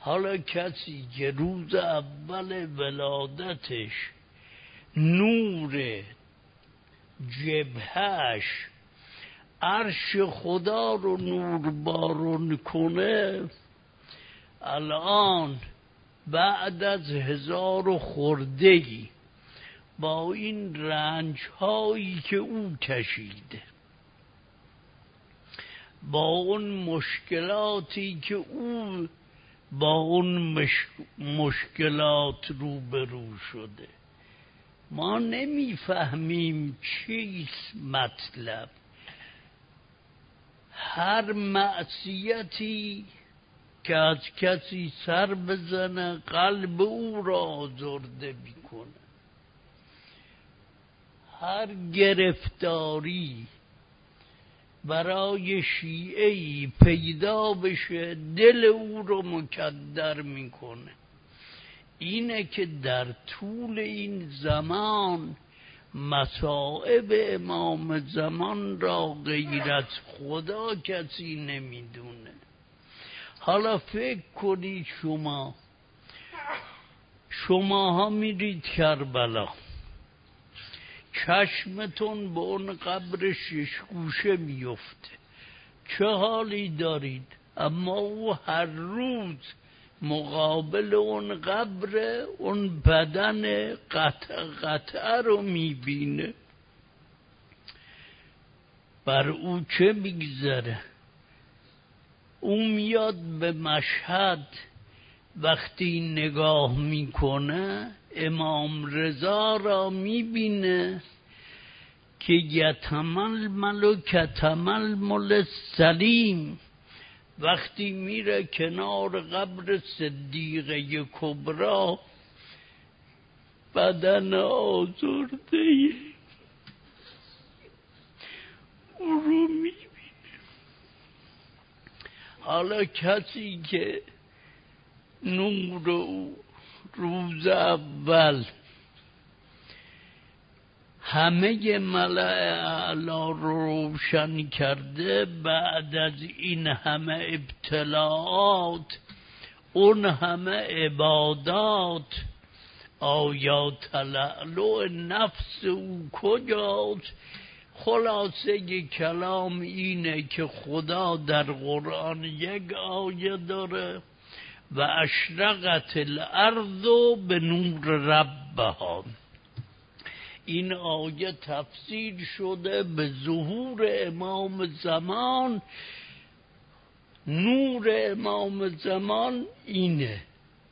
حالا کسی که روز اول ولادتش نور جبهش عرش خدا رو نور بارون کنه، الان بعد از 1000 خورده‌ای با این رنج هایی که او کشیده، با اون مشکلاتی که او با اون مشکلات روبرو شده، ما نمیفهمیم چیست مطلب. هر معصیتی که از کسی سر بزنه قلب او را آزرده میکنه. هر گرفتاری برای شیعه‌ای پیدا بشه دل او رو مکدر میکنه. اینه که در طول این زمان مصائب امام زمان را غیر از خدا کسی نمیدونه. حالا فکر کنید شماها میرید کربلا، چشمتون به اون قبر 6 گوشه میفته، چه حالی دارید؟ اما او هر روز مقابل اون قبر اون بدن قطعه رو میبینه، بر او چه میگذره؟ او میاد به مشهد، وقتی نگاه میکنه امام رضا را میبینه که یتململ کتململ سلیم. وقتی میره کنار قبر صدیقه کبری بدن آزرده او رو میبینه. حالا کسی که نور او روز اول همه ملأ اعلی رو روشن کرده، بعد از این همه ابتلاعات، اون همه عبادات، آیا تلألؤ نفس او کجاست؟ خلاصه کلام اینه که خدا در قرآن یک آیه داره و اشرقت الارض به نور ربها. این آیه تفسیر شده به ظهور امام زمان. نور امام زمان اینه.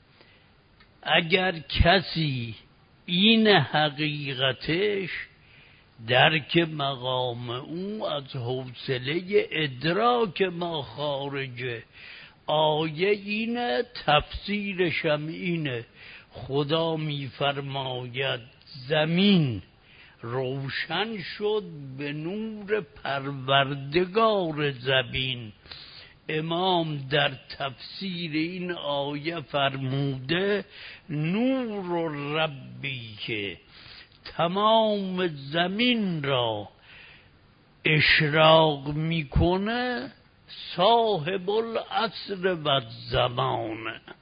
اگر کسی این حقیقتش درک مقام او از حوصله ادراک ما خارجه. آیه اینه، تفسیرشم اینه. خدا میفرماید زمین روشن شد به نور پروردگار زمین. امام در تفسیر این آیه فرموده نور ربی که تمام زمین را اشراق میکنه، صاحب العصر و الزمان.